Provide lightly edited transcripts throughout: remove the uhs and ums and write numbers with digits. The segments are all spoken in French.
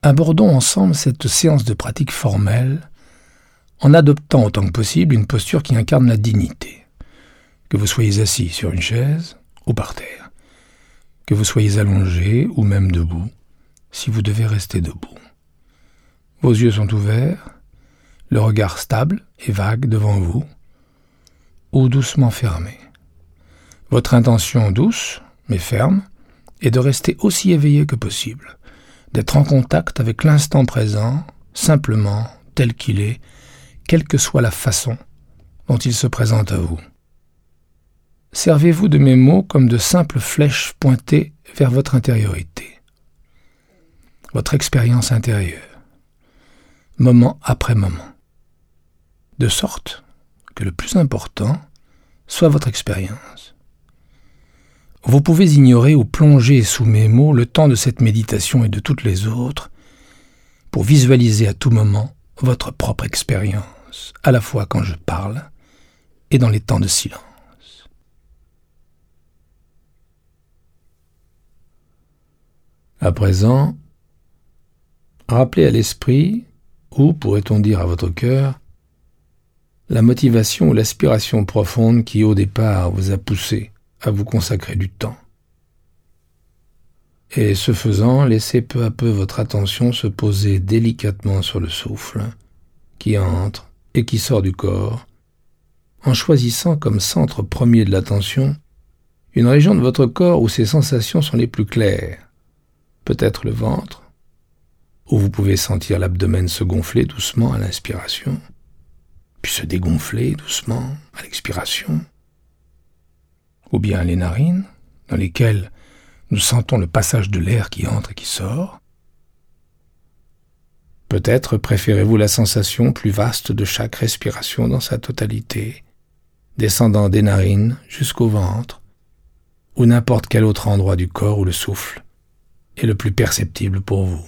Abordons ensemble cette séance de pratique formelle en adoptant autant que possible une posture qui incarne la dignité. Que vous soyez assis sur une chaise ou par terre, que vous soyez allongé ou même debout, si vous devez rester debout. Vos yeux sont ouverts, le regard stable et vague devant vous, ou doucement fermé. Votre intention douce, mais ferme, est de rester aussi éveillé que possible, d'être en contact avec l'instant présent, simplement, tel qu'il est, quelle que soit la façon dont il se présente à vous. Servez-vous de mes mots comme de simples flèches pointées vers votre intériorité, votre expérience intérieure, moment après moment, de sorte que le plus important soit votre expérience. Vous pouvez ignorer ou plonger sous mes mots le temps de cette méditation et de toutes les autres pour visualiser à tout moment votre propre expérience, à la fois quand je parle et dans les temps de silence. À présent, rappelez à l'esprit, ou pourrait-on dire à votre cœur, la motivation ou l'aspiration profonde qui au départ vous a poussé à vous consacrer du temps. Et ce faisant, laissez peu à peu votre attention se poser délicatement sur le souffle qui entre et qui sort du corps, en choisissant comme centre premier de l'attention une région de votre corps où ces sensations sont les plus claires, peut-être le ventre, où vous pouvez sentir l'abdomen se gonfler doucement à l'inspiration, puis se dégonfler doucement à l'expiration, ou bien les narines, dans lesquelles nous sentons le passage de l'air qui entre et qui sort. Peut-être préférez-vous la sensation plus vaste de chaque respiration dans sa totalité, descendant des narines jusqu'au ventre, ou n'importe quel autre endroit du corps où le souffle est le plus perceptible pour vous.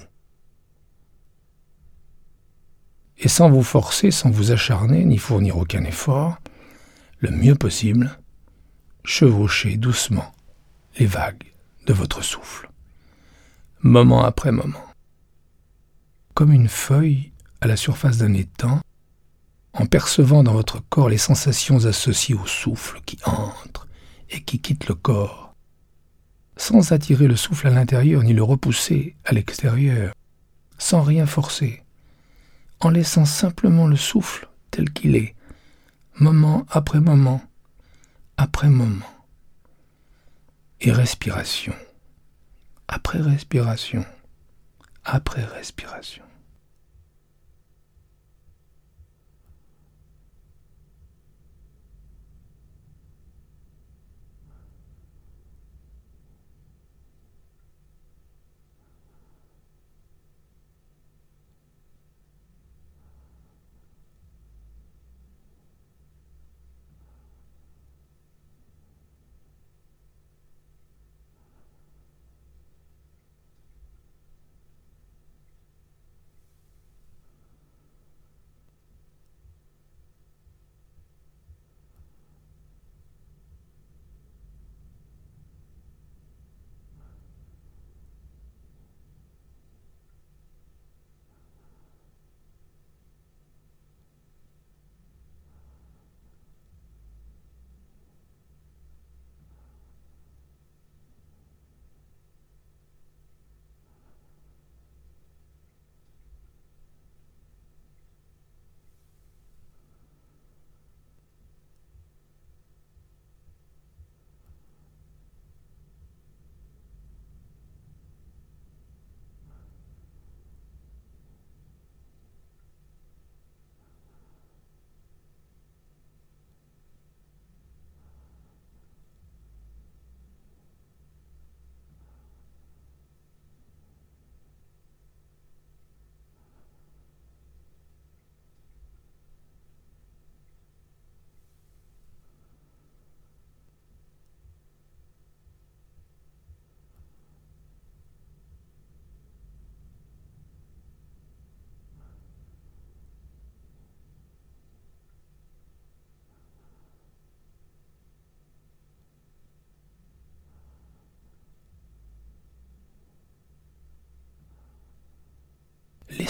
Et sans vous forcer, sans vous acharner, ni fournir aucun effort, le mieux possible, chevauchez doucement les vagues de votre souffle, moment après moment. Comme une feuille à la surface d'un étang, en percevant dans votre corps les sensations associées au souffle qui entre et qui quitte le corps, sans attirer le souffle à l'intérieur ni le repousser à l'extérieur, sans rien forcer, en laissant simplement le souffle tel qu'il est, moment après moment, après moment, et respiration, après respiration, après respiration.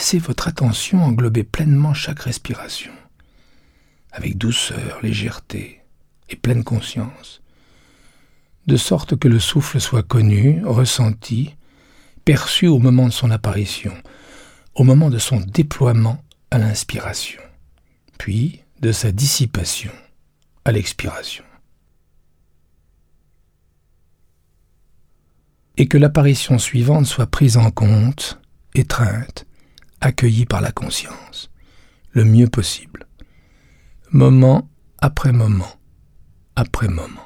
laissez votre attention englober pleinement chaque respiration, avec douceur, légèreté et pleine conscience, de sorte que le souffle soit connu, ressenti, perçu au moment de son apparition, au moment de son déploiement à l'inspiration, puis de sa dissipation à l'expiration. Et que l'apparition suivante soit prise en compte, étreinte, accueillie par la conscience, le mieux possible, moment après moment, après moment.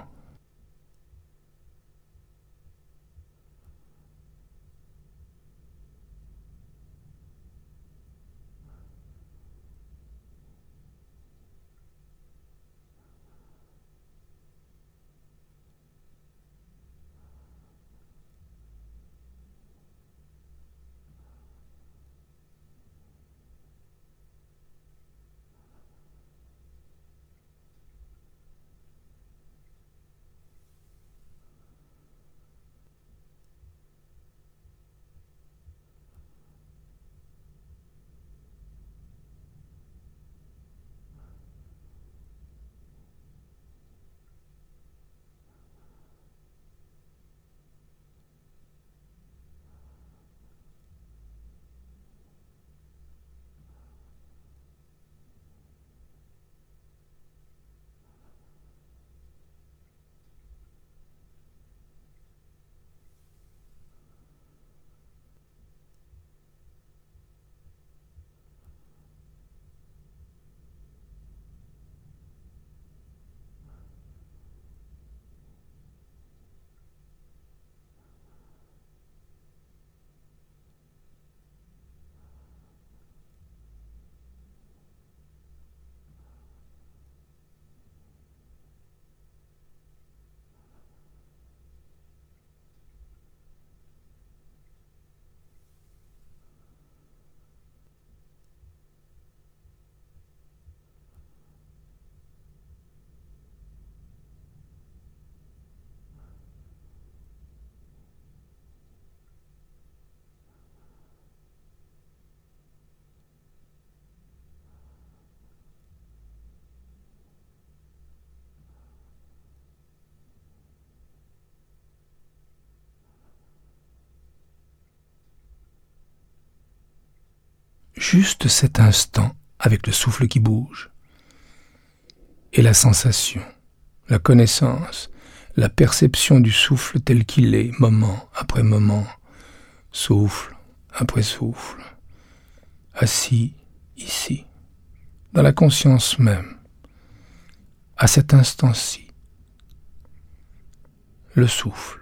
Juste cet instant avec le souffle qui bouge, et la sensation, la connaissance, la perception du souffle tel qu'il est, moment après moment, souffle après souffle, assis ici, dans la conscience même, à cet instant-ci, le souffle.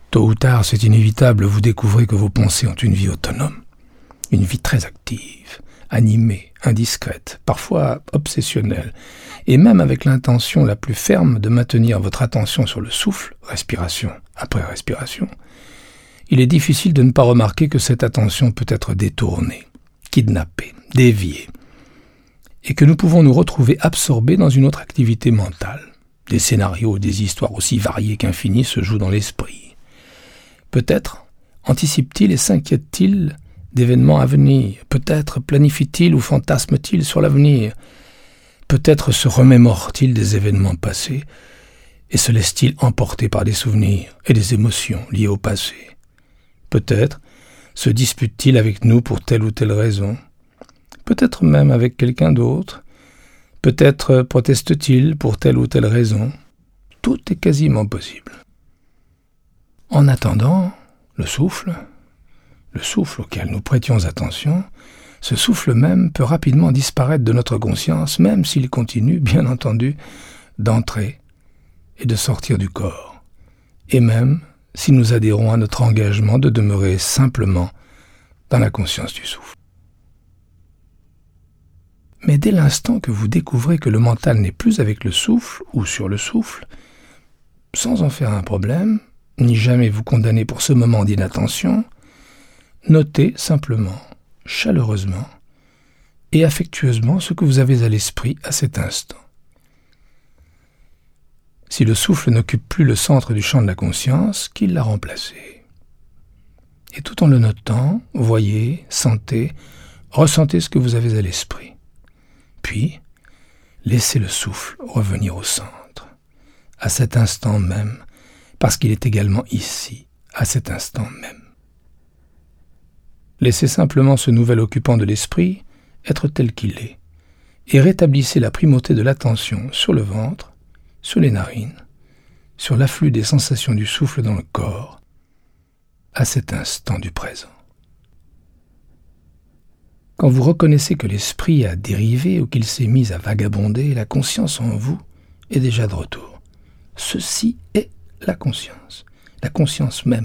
Tôt ou tard, c'est inévitable, vous découvrez que vos pensées ont une vie autonome, une vie très active, animée, indiscrète, parfois obsessionnelle, et même avec l'intention la plus ferme de maintenir votre attention sur le souffle, respiration après respiration, il est difficile de ne pas remarquer que cette attention peut être détournée, kidnappée, déviée, et que nous pouvons nous retrouver absorbés dans une autre activité mentale. Des scénarios, des histoires aussi variées qu'infinies se jouent dans l'esprit. Peut-être anticipe-t-il et s'inquiète-t-il d'événements à venir. Peut-être planifie-t-il ou fantasme-t-il sur l'avenir. Peut-être se remémore-t-il des événements passés et se laisse-t-il emporter par des souvenirs et des émotions liées au passé. Peut-être se dispute-t-il avec nous pour telle ou telle raison. Peut-être même avec quelqu'un d'autre. Peut-être proteste-t-il pour telle ou telle raison. Tout est quasiment possible. En attendant, le souffle auquel nous prêtions attention, ce souffle même peut rapidement disparaître de notre conscience, même s'il continue, bien entendu, d'entrer et de sortir du corps, et même si nous adhérons à notre engagement de demeurer simplement dans la conscience du souffle. Mais dès l'instant que vous découvrez que le mental n'est plus avec le souffle ou sur le souffle, sans en faire un problème, ni jamais vous condamner pour ce moment d'inattention, notez simplement, chaleureusement et affectueusement ce que vous avez à l'esprit à cet instant. Si le souffle n'occupe plus le centre du champ de la conscience, qu'il l'a remplacé. Et tout en le notant, voyez, sentez, ressentez ce que vous avez à l'esprit. Puis, laissez le souffle revenir au centre, à cet instant même, parce qu'il est également ici, à cet instant même. Laissez simplement ce nouvel occupant de l'esprit être tel qu'il est, et rétablissez la primauté de l'attention sur le ventre, sur les narines, sur l'afflux des sensations du souffle dans le corps, à cet instant du présent. Quand vous reconnaissez que l'esprit a dérivé ou qu'il s'est mis à vagabonder, la conscience en vous est déjà de retour. Ceci est la conscience même.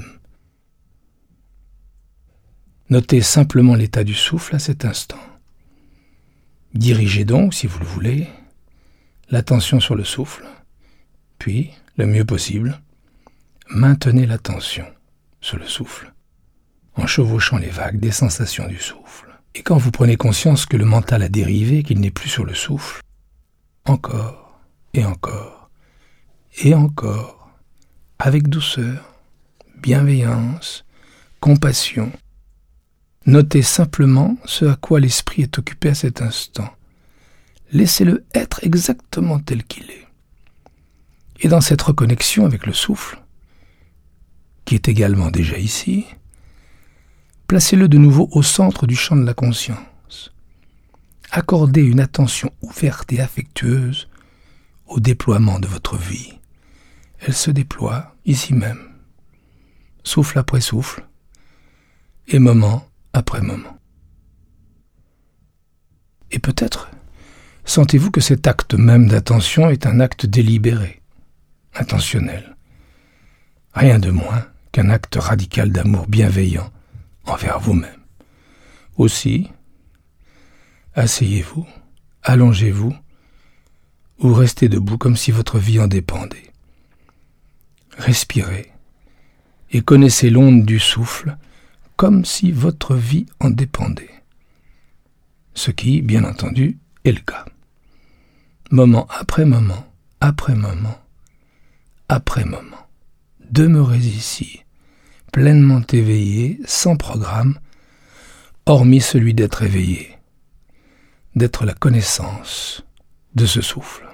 Notez simplement l'état du souffle à cet instant. Dirigez donc, si vous le voulez, l'attention sur le souffle, puis, le mieux possible, maintenez l'attention sur le souffle, en chevauchant les vagues des sensations du souffle. Et quand vous prenez conscience que le mental a dérivé, qu'il n'est plus sur le souffle, encore, et encore, et encore, avec douceur, bienveillance, compassion, notez simplement ce à quoi l'esprit est occupé à cet instant. Laissez-le être exactement tel qu'il est. Et dans cette reconnexion avec le souffle, qui est également déjà ici, placez-le de nouveau au centre du champ de la conscience. Accordez une attention ouverte et affectueuse au déploiement de votre vie. Elle se déploie ici même, souffle après souffle, et moment après moment. Et peut-être sentez-vous que cet acte même d'attention est un acte délibéré, intentionnel. Rien de moins qu'un acte radical d'amour bienveillant envers vous-même. Aussi, asseyez-vous, allongez-vous, ou restez debout comme si votre vie en dépendait. Respirez et connaissez l'onde du souffle comme si votre vie en dépendait. Ce qui, bien entendu, est le cas. Moment après moment, après moment, après moment. Demeurez ici, pleinement éveillé, sans programme, hormis celui d'être éveillé, d'être la connaissance de ce souffle.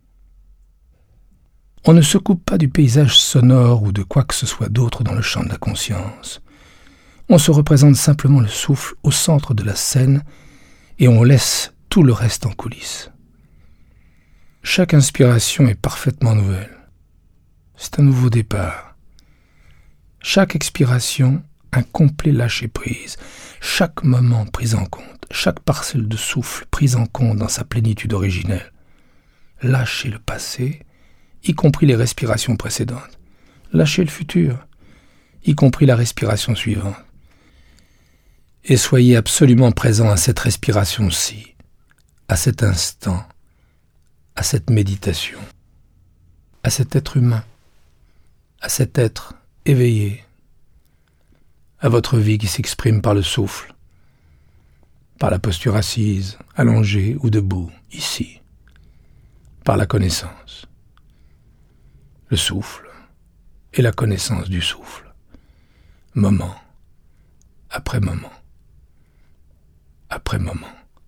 On ne se coupe pas du paysage sonore ou de quoi que ce soit d'autre dans le champ de la conscience. On se représente simplement le souffle au centre de la scène et on laisse tout le reste en coulisses. Chaque inspiration est parfaitement nouvelle. C'est un nouveau départ. Chaque expiration, un complet lâcher-prise. Chaque moment pris en compte, chaque parcelle de souffle prise en compte dans sa plénitude originelle. Lâchez le passé, y compris les respirations précédentes. Lâchez le futur, y compris la respiration suivante. Et soyez absolument présent à cette respiration-ci, à cet instant, à cette méditation, à cet être humain, à cet être éveillé, à votre vie qui s'exprime par le souffle, par la posture assise, allongée ou debout, ici, par la connaissance. Le souffle et la connaissance du souffle, moment après moment, après moment.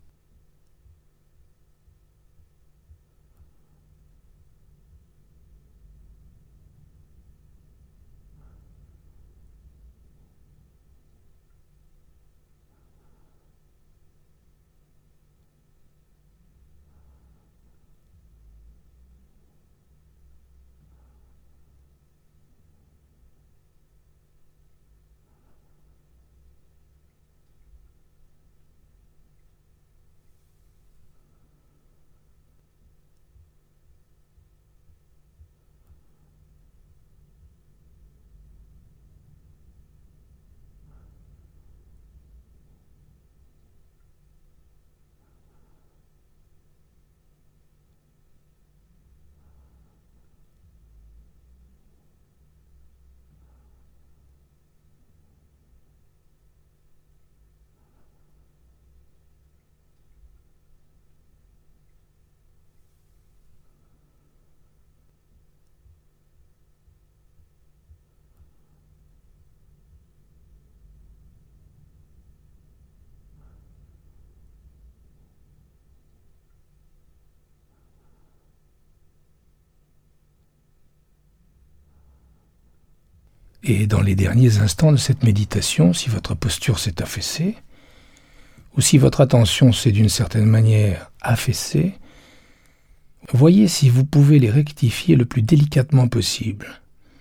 Et dans les derniers instants de cette méditation, si votre posture s'est affaissée, ou si votre attention s'est d'une certaine manière affaissée, voyez si vous pouvez les rectifier le plus délicatement possible.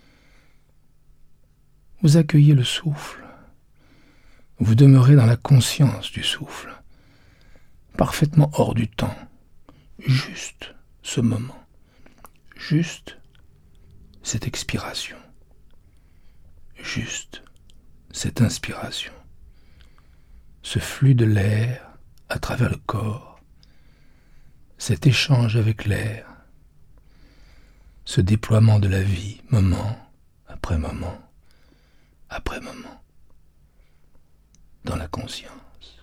Vous accueillez le souffle. Vous demeurez dans la conscience du souffle, parfaitement hors du temps, juste ce moment, juste cette expiration. Juste cette inspiration, ce flux de l'air à travers le corps, cet échange avec l'air, ce déploiement de la vie, moment après moment, après moment, dans la conscience.